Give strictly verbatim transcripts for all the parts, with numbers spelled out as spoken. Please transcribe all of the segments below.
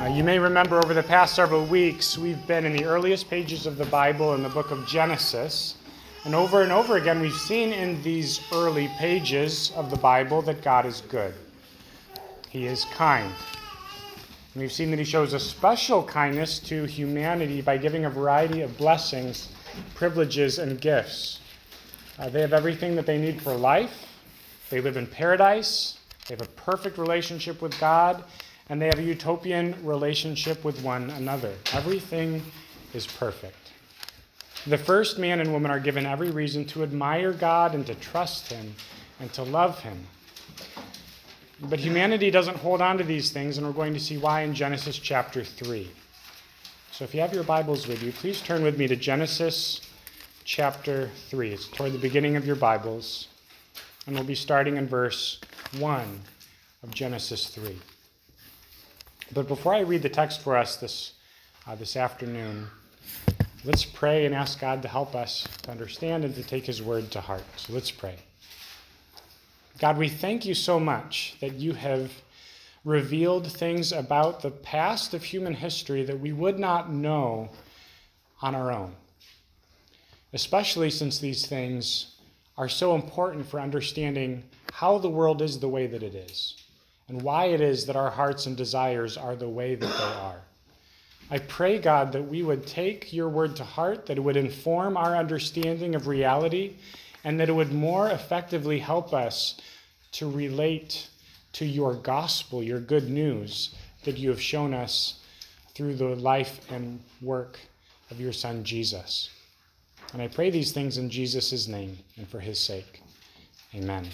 Uh, you may remember over the past several weeks, we've been in the earliest pages of the Bible in the book of Genesis. And over and over again, we've seen in these early pages of the Bible that God is good. He is kind. And we've seen that he shows a special kindness to humanity by giving a variety of blessings, privileges, and gifts. Uh, they have everything that they need for life. They live in paradise. They have a perfect relationship with God. And they have a utopian relationship with one another. Everything is perfect. The first man and woman are given every reason to admire God and to trust him and to love him. But humanity doesn't hold on to these things, and we're going to see why in Genesis chapter three. So if you have your Bibles with you, please turn with me to Genesis chapter three. It's toward the beginning of your Bibles, and we'll be starting in verse one of Genesis three. But before I read the text for us this uh, this afternoon, let's pray and ask God to help us to understand and to take his word to heart. So let's pray. God, we thank you so much that you have revealed things about the past of human history that we would not know on our own, especially since these things are so important for understanding how the world is the way that it is and why it is that our hearts and desires are the way that they are. I pray, God, that we would take your word to heart, that it would inform our understanding of reality, and that it would more effectively help us to relate to your gospel, your good news that you have shown us through the life and work of your Son, Jesus. And I pray these things in Jesus' name and for his sake. Amen.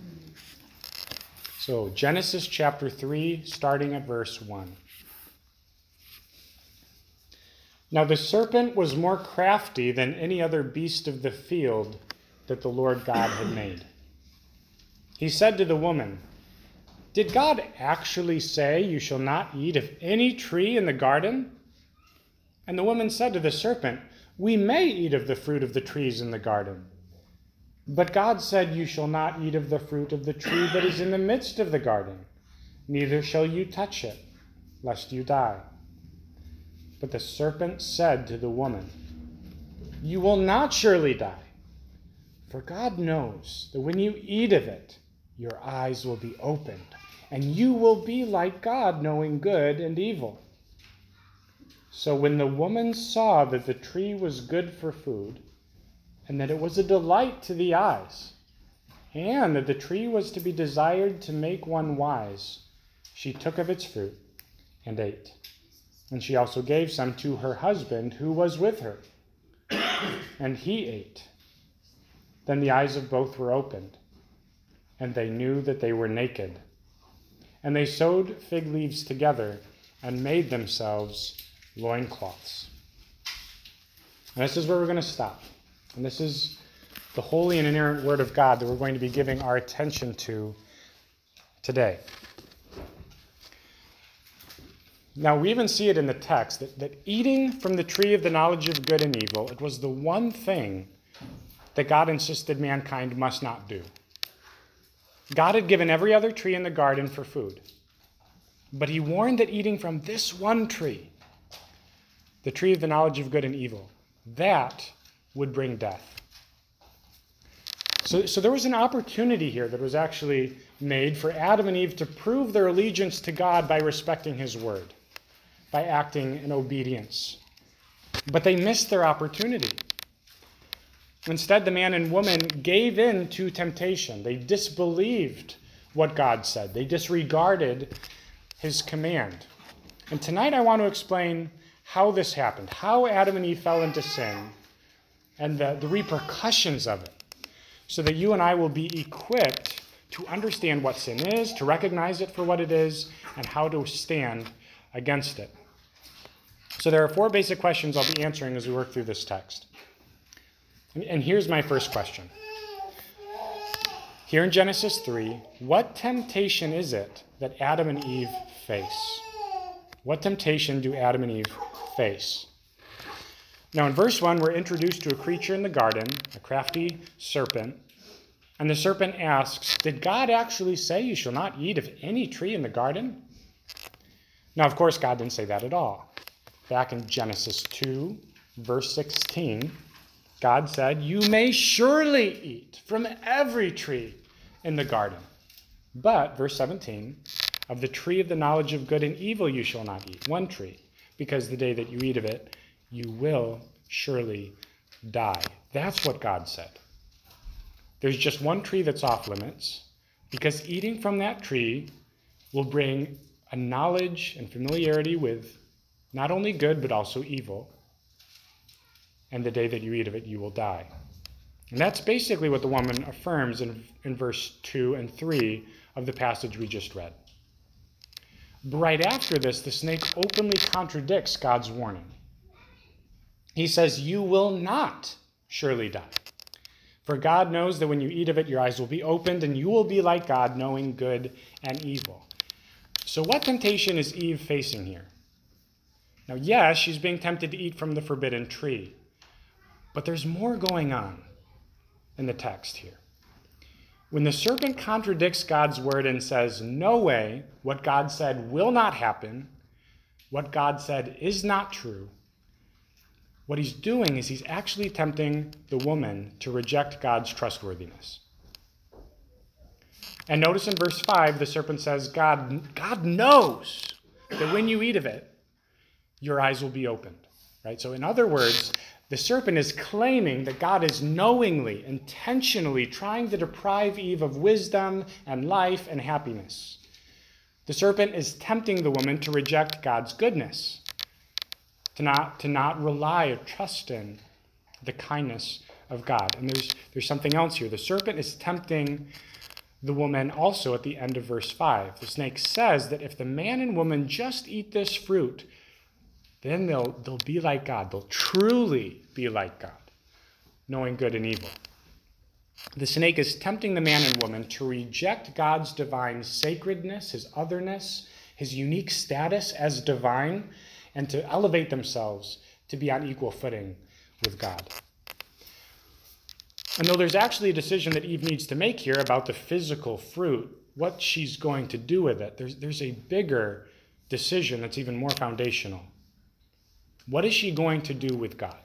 So, Genesis chapter three, starting at verse one. Now the serpent was more crafty than any other beast of the field that the Lord God had made. He said to the woman, "Did God actually say you shall not eat of any tree in the garden?" And the woman said to the serpent, "We may eat of the fruit of the trees in the garden. But God said you shall not eat of the fruit of the tree that is in the midst of the garden, neither shall you touch it, lest you die." But the serpent said to the woman, "You will not surely die, for God knows that when you eat of it, your eyes will be opened, and you will be like God, knowing good and evil." So when the woman saw that the tree was good for food, and that it was a delight to the eyes, and that the tree was to be desired to make one wise, she took of its fruit and ate. And she also gave some to her husband who was with her, and he ate. Then the eyes of both were opened, and they knew that they were naked. And they sewed fig leaves together and made themselves loincloths. And this is where we're going to stop. And this is the holy and inerrant word of God that we're going to be giving our attention to today. Now, we even see it in the text that, that eating from the tree of the knowledge of good and evil, it was the one thing that God insisted mankind must not do. God had given every other tree in the garden for food, but he warned that eating from this one tree, the tree of the knowledge of good and evil, that would bring death. So, so there was an opportunity here that was actually made for Adam and Eve to prove their allegiance to God by respecting his word, by acting in obedience. But they missed their opportunity. Instead, the man and woman gave in to temptation. They disbelieved what God said. They disregarded his command. And tonight I want to explain how this happened, how Adam and Eve fell into sin, and the, the repercussions of it, so that you and I will be equipped to understand what sin is, to recognize it for what it is, and how to stand against it. So there are four basic questions I'll be answering as we work through this text. And, and here's my first question. Here in Genesis three, what temptation is it that Adam and Eve face? What temptation do Adam and Eve face? Now, in verse one, we're introduced to a creature in the garden, a crafty serpent. And the serpent asks, "Did God actually say you shall not eat of any tree in the garden?" Now, of course, God didn't say that at all. Back in Genesis two, verse sixteen, God said, "You may surely eat from every tree in the garden. But," verse seventeen, "of the tree of the knowledge of good and evil you shall not eat," one tree, "because the day that you eat of it, you will surely die." That's what God said. There's just one tree that's off limits, because eating from that tree will bring a knowledge and familiarity with not only good, but also evil. And the day that you eat of it, you will die. And that's basically what the woman affirms in, in verse two and three of the passage we just read. But right after this, the snake openly contradicts God's warning. He says, "You will not surely die. For God knows that when you eat of it, your eyes will be opened, and you will be like God, knowing good and evil." So what temptation is Eve facing here? Now, yes, she's being tempted to eat from the forbidden tree. But there's more going on in the text here. When the serpent contradicts God's word and says, "No way, what God said will not happen, what God said is not true," what he's doing is he's actually tempting the woman to reject God's trustworthiness. And notice in verse five, the serpent says, God, God knows that when you eat of it, your eyes will be opened. Right? So in other words, the serpent is claiming that God is knowingly, intentionally trying to deprive Eve of wisdom and life and happiness. The serpent is tempting the woman to reject God's goodness, to not, to not rely or trust in the kindness of God. And there's, there's something else here. The serpent is tempting the woman also at the end of verse five. The snake says that if the man and woman just eat this fruit, then they'll, they'll be like God. They'll truly be like God, knowing good and evil. The snake is tempting the man and woman to reject God's divine sacredness, his otherness, his unique status as divine, and to elevate themselves to be on equal footing with God. And though there's actually a decision that Eve needs to make here about the physical fruit, what she's going to do with it, there's, there's a bigger decision that's even more foundational. What is she going to do with God?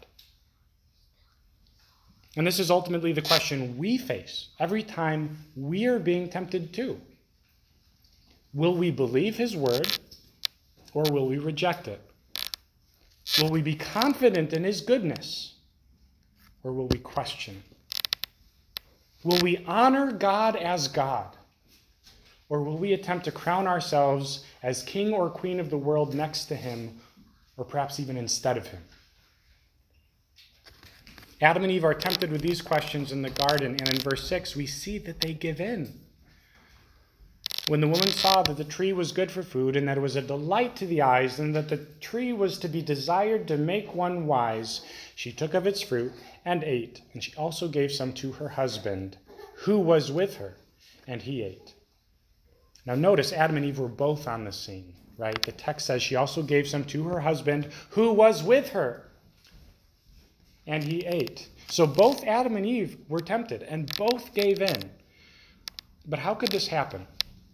And this is ultimately the question we face every time we are being tempted too. Will we believe his word, or will we reject it? Will we be confident in his goodness, or will we question? Will we honor God as God, or will we attempt to crown ourselves as king or queen of the world next to him, or perhaps even instead of him? Adam and Eve are tempted with these questions in the garden, and in verse six, we see that they give in. When the woman saw that the tree was good for food, and that it was a delight to the eyes, and that the tree was to be desired to make one wise, she took of its fruit and ate, and she also gave some to her husband, who was with her, and he ate. Now notice, Adam and Eve were both on the scene, right? The text says she also gave some to her husband, who was with her, and he ate. So both Adam and Eve were tempted, and both gave in. But how could this happen?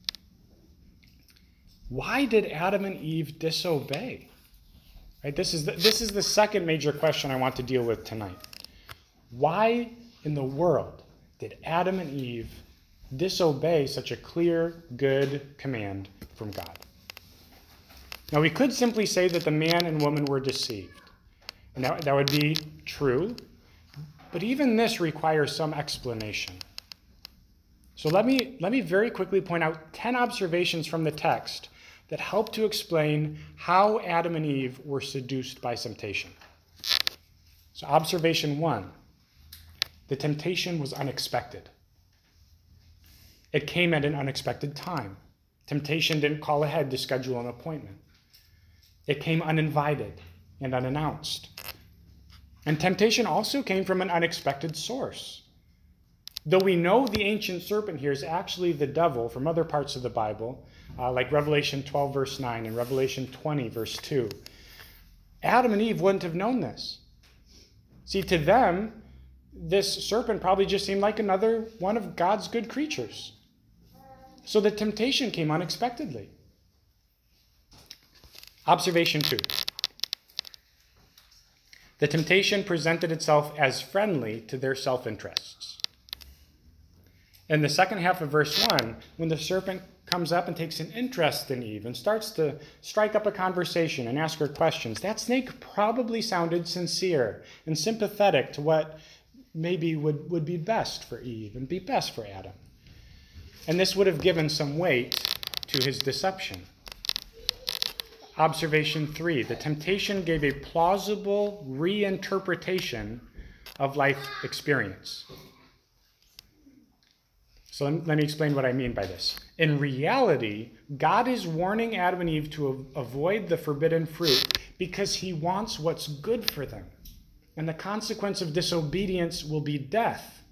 Why did Adam and Eve disobey? Right? This is the, this is the second major question I want to deal with tonight. Why in the world did Adam and Eve disobey such a clear, good command from God? Now, we could simply say that the man and woman were deceived. And that, that would be true. But even this requires some explanation. So let me, let me very quickly point out ten observations from the text that help to explain how Adam and Eve were seduced by temptation. So observation one, the temptation was unexpected. It came at an unexpected time. Temptation didn't call ahead to schedule an appointment. It came uninvited and unannounced. And temptation also came from an unexpected source. Though we know the ancient serpent here is actually the devil from other parts of the Bible, uh, like Revelation twelve, verse nine, and Revelation twenty, verse two, Adam and Eve wouldn't have known this. See, to them, this serpent probably just seemed like another one of God's good creatures. So the temptation came unexpectedly. Observation two. The temptation presented itself as friendly to their self-interests. In the second half of verse one, when the serpent comes up and takes an interest in Eve and starts to strike up a conversation and ask her questions, that snake probably sounded sincere and sympathetic to what maybe would, would be best for Eve and be best for Adam. And this would have given some weight to his deception. Observation three, the temptation gave a plausible reinterpretation of life experience. So let me explain what I mean by this. In reality, God is warning Adam and Eve to avoid the forbidden fruit because he wants what's good for them. And the consequence of disobedience will be death.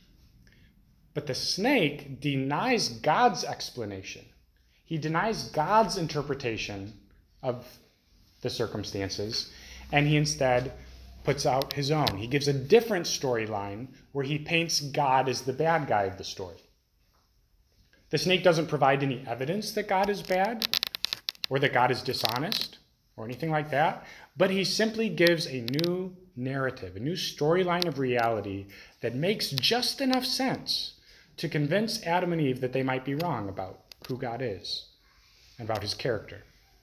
But the snake denies God's explanation. He denies God's interpretation of the circumstances, and he instead puts out his own. He gives a different storyline where he paints God as the bad guy of the story. The snake doesn't provide any evidence that God is bad or that God is dishonest or anything like that, but he simply gives a new narrative, a new storyline of reality that makes just enough sense to convince Adam and Eve that they might be wrong about who God is and about his character.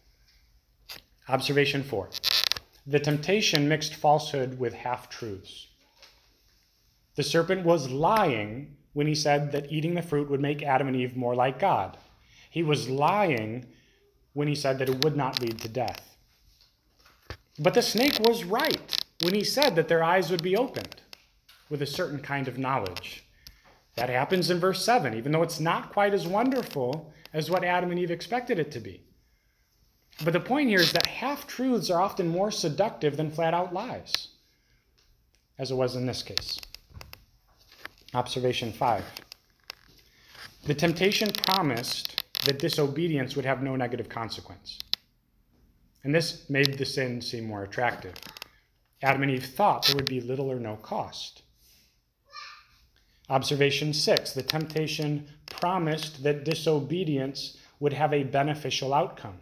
Observation four. The temptation mixed falsehood with half-truths. The serpent was lying when he said that eating the fruit would make Adam and Eve more like God. He was lying when he said that it would not lead to death. But the snake was right when he said that their eyes would be opened with a certain kind of knowledge. That happens in verse seven, even though it's not quite as wonderful as what Adam and Eve expected it to be. But the point here is that half-truths are often more seductive than flat-out lies, as it was in this case. Observation five. The temptation promised that disobedience would have no negative consequence. And this made the sin seem more attractive. Adam and Eve thought there would be little or no cost. Observation six. The temptation promised that disobedience would have a beneficial outcome.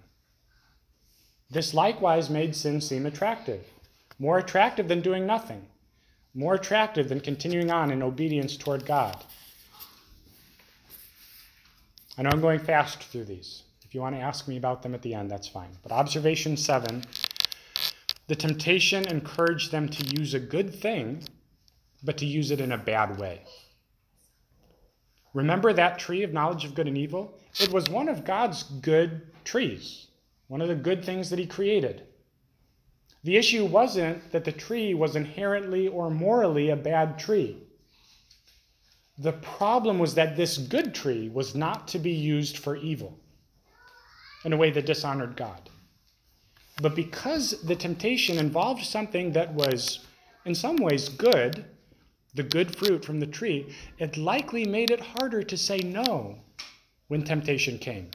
This likewise made sin seem attractive, more attractive than doing nothing, more attractive than continuing on in obedience toward God. I know I'm going fast through these. If you want to ask me about them at the end, that's fine. But observation seven, the temptation encouraged them to use a good thing, but to use it in a bad way. Remember that tree of knowledge of good and evil? It was one of God's good trees. One of the good things that he created. The issue wasn't that the tree was inherently or morally a bad tree. The problem was that this good tree was not to be used for evil in a way that dishonored God. But because the temptation involved something that was in some ways good, the good fruit from the tree, it likely made it harder to say no when temptation came.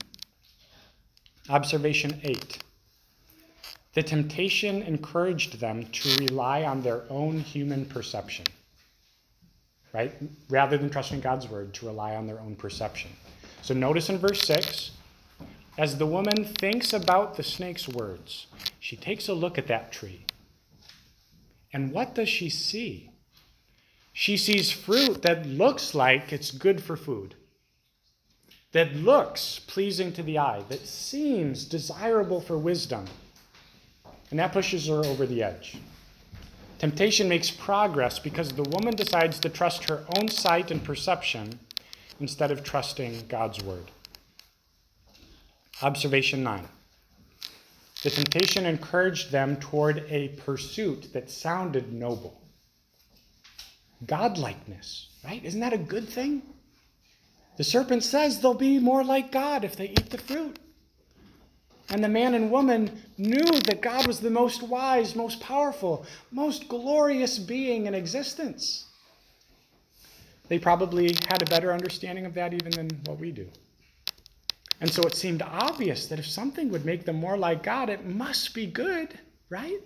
Observation eight. The temptation encouraged them to rely on their own human perception, right? Rather than trusting God's word, to rely on their own perception. So notice in verse six, as the woman thinks about the snake's words, she takes a look at that tree. And what does she see? She sees fruit that looks like it's good for food, that looks pleasing to the eye, that seems desirable for wisdom. And that pushes her over the edge. Temptation makes progress because the woman decides to trust her own sight and perception instead of trusting God's word. Observation nine. The temptation encouraged them toward a pursuit that sounded noble. Godlikeness, right? Isn't that a good thing? The serpent says they'll be more like God if they eat the fruit. And the man and woman knew that God was the most wise, most powerful, most glorious being in existence. They probably had a better understanding of that even than what we do. And so it seemed obvious that if something would make them more like God, it must be good, right?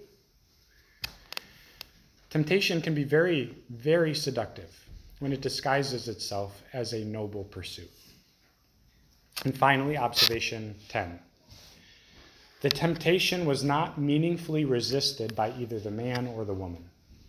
Temptation can be very, very seductive when it disguises itself as a noble pursuit. And finally, observation ten. the temptation was not meaningfully resisted by either the man or the woman.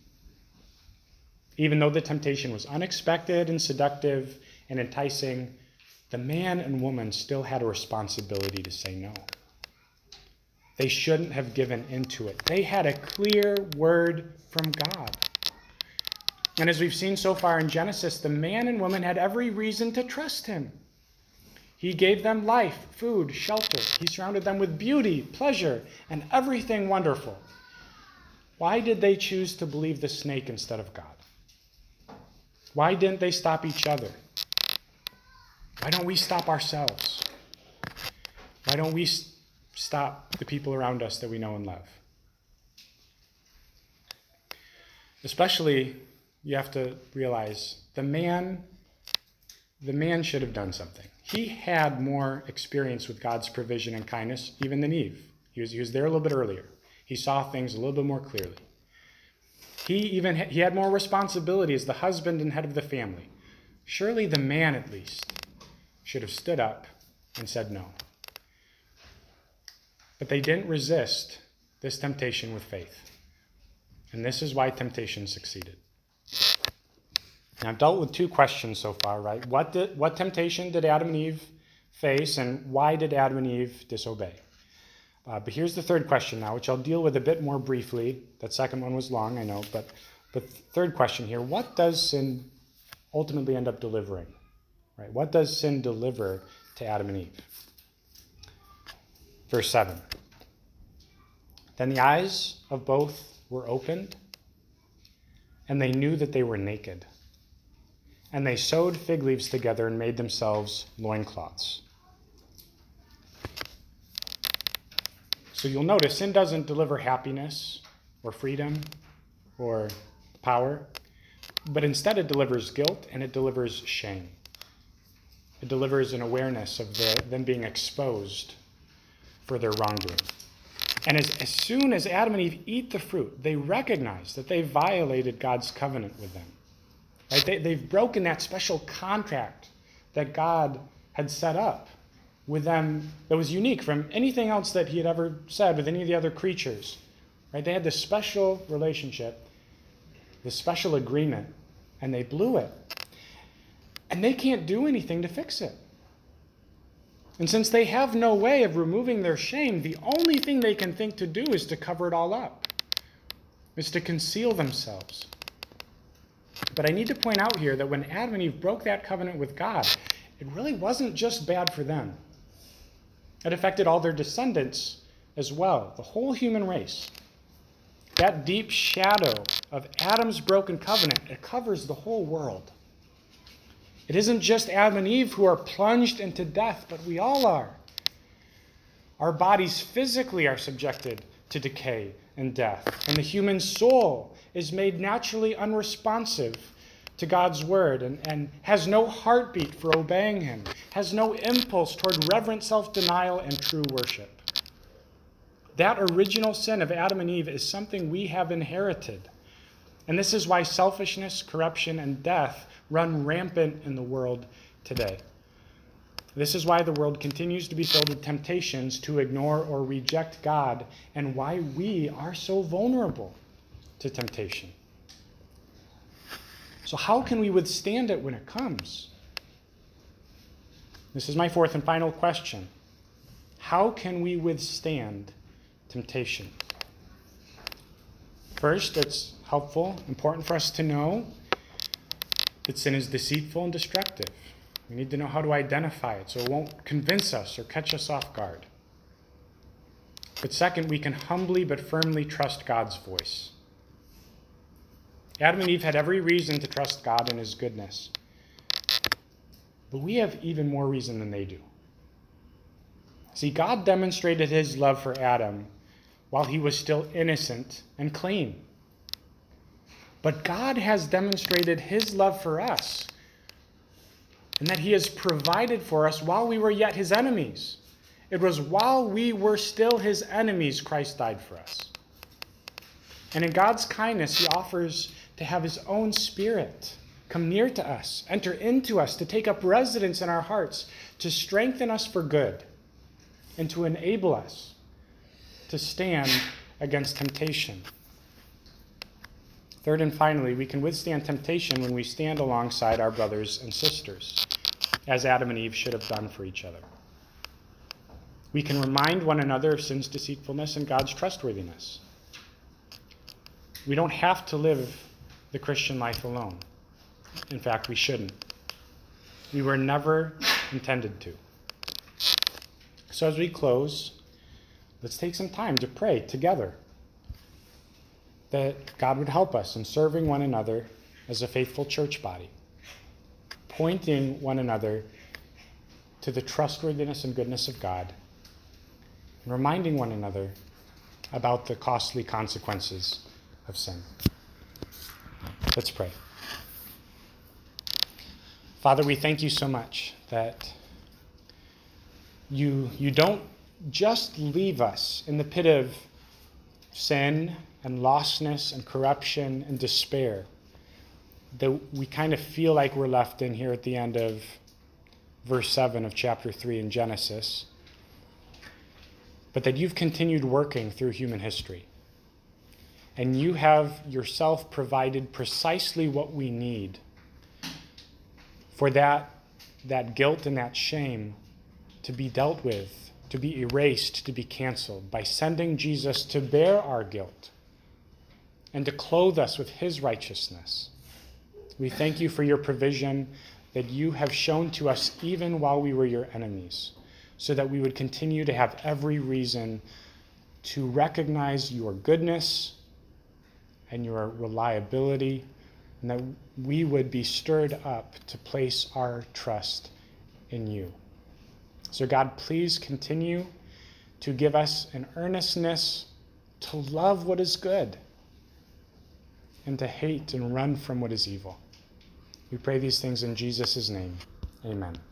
Even though the temptation was unexpected and seductive and enticing, the man and woman still had a responsibility to say no. They shouldn't have given into it. They had a clear word from God. And as we've seen so far in Genesis, the man and woman had every reason to trust him. He gave them life, food, shelter. He surrounded them with beauty, pleasure, and everything wonderful. Why did they choose to believe the snake instead of God? Why didn't they stop each other? Why don't we stop ourselves? Why don't we stop the people around us that we know and love? Especially, you have to realize the man, the man should have done something. He had more experience with God's provision and kindness even than Eve. He was, he was there a little bit earlier. He saw things a little bit more clearly. He even he had more responsibility as the husband and head of the family. Surely the man, at least, should have stood up and said no. But they didn't resist this temptation with faith. And this is why temptation succeeded. Now, I've dealt with two questions so far, right? What did, what temptation did Adam and Eve face, and why did Adam and Eve disobey? Uh, but here's the third question now, which I'll deal with a bit more briefly. That second one was long, I know, but but third question here: what does sin ultimately end up delivering? Right? What does sin deliver to Adam and Eve? Verse seven. Then the eyes of both were opened, and they knew that they were naked. And they sewed fig leaves together and made themselves loincloths. So you'll notice sin doesn't deliver happiness or freedom or power, but instead it delivers guilt and it delivers shame. It delivers an awareness of the, them being exposed for their wrongdoing. And as, as soon as Adam and Eve eat the fruit, they recognize that they violated God's covenant with them. Right? They, they've broken that special contract that God had set up with them that was unique from anything else that he had ever said with any of the other creatures. Right? They had this special relationship, this special agreement, and they blew it. And they can't do anything to fix it. And since they have no way of removing their shame, the only thing they can think to do is to cover it all up, is to conceal themselves. But I need to point out here that when Adam and Eve broke that covenant with God, it really wasn't just bad for them. It affected all their descendants as well, the whole human race. That deep shadow of Adam's broken covenant, it covers the whole world. It isn't just Adam and Eve who are plunged into death, but we all are. Our bodies physically are subjected to decay and death, and the human soul is made naturally unresponsive to God's word and, and has no heartbeat for obeying him, has no impulse toward reverent self-denial and true worship. That original sin of Adam and Eve is something we have inherited. And this is why selfishness, corruption, and death run rampant in the world today. This is why the world continues to be filled with temptations to ignore or reject God, and why we are so vulnerable to temptation. So how can we withstand it when it comes? This is my fourth and final question. How can we withstand temptation? First, it's helpful, important for us to know that sin is deceitful and destructive. We need to know how to identify it so it won't convince us or catch us off guard. But second, we can humbly but firmly trust God's voice. Adam and Eve had every reason to trust God and his goodness. But we have even more reason than they do. See, God demonstrated his love for Adam while he was still innocent and clean. But God has demonstrated his love for us, and that he has provided for us while we were yet his enemies. It was while we were still his enemies Christ died for us. And in God's kindness, he offers to have his own Spirit come near to us, enter into us, to take up residence in our hearts, to strengthen us for good, and to enable us to stand against temptation. Third and finally, we can withstand temptation when we stand alongside our brothers and sisters, as Adam and Eve should have done for each other. We can remind one another of sin's deceitfulness and God's trustworthiness. We don't have to live the Christian life alone. In fact, we shouldn't. We were never intended to. So as we close, let's take some time to pray together that God would help us in serving one another as a faithful church body, pointing one another to the trustworthiness and goodness of God, and reminding one another about the costly consequences of sin. Let's pray. Father, we thank you so much that you, you don't just leave us in the pit of sin and lostness and corruption and despair that we kind of feel like we're left in here at the end of verse seven of chapter three in Genesis, but that you've continued working through human history. And you have yourself provided precisely what we need for that, that guilt and that shame to be dealt with, to be erased, to be canceled by sending Jesus to bear our guilt and to clothe us with his righteousness. We thank you for your provision that you have shown to us even while we were your enemies, so that we would continue to have every reason to recognize your goodness and your reliability, and that we would be stirred up to place our trust in you. So God, please continue to give us an earnestness to love what is good and to hate and run from what is evil. We pray these things in Jesus' name. Amen.